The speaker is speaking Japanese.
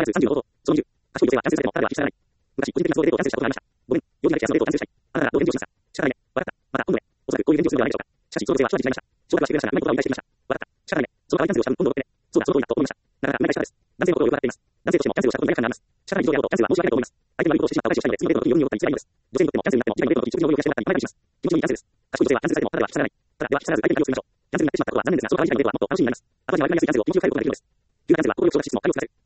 数30の報道。その20、賢い女性は男性されても、彼は知らない。昔、個人的な想像デートを男性したことがありました。ごめん、幼児がキャスのデートを男性したい。あらら、どう返事をしました。仕方ないね。わかった。また、今度ね。おそらくこういう返事をするのではないでしょうか。しかし、その女性は承知してしまいました。承諾はしてくれましたが、うまいことは言い返してきました。わかった。仕方ないね。その代わりキャンセルをした分、今度送ってね。そうだ、その通りだと思いました。なかなかうまい会社です。男性のことをよくわかっています。男性としてもキャンセルをしたことに罪悪感があります。仕方ないことであろうと、キャンセルは申し訳ないと思います。相手が悪いことをしてしまったお返しをしたいので、次のデートの時に余韻を持ったり、辛いのです。女性にとってもキャンセルになっても、次のデートの時、食事の用意を増やしてもらったり、いっぱいいたりします。気持ちのいいキャンセルです。賢い女性はキャンセルされても、彼は引き下がらない。ただ、では、引き下がらず相手に対応してみましょう。キャンセルになってしまったことは残念ですが、その代わり次回のデートはもっと楽しみになります。後味が悪いなすいキャンセルを気持ちよく変えることができるのです。急なキャンセルは心よく承諾しつつも、彼を疲れる。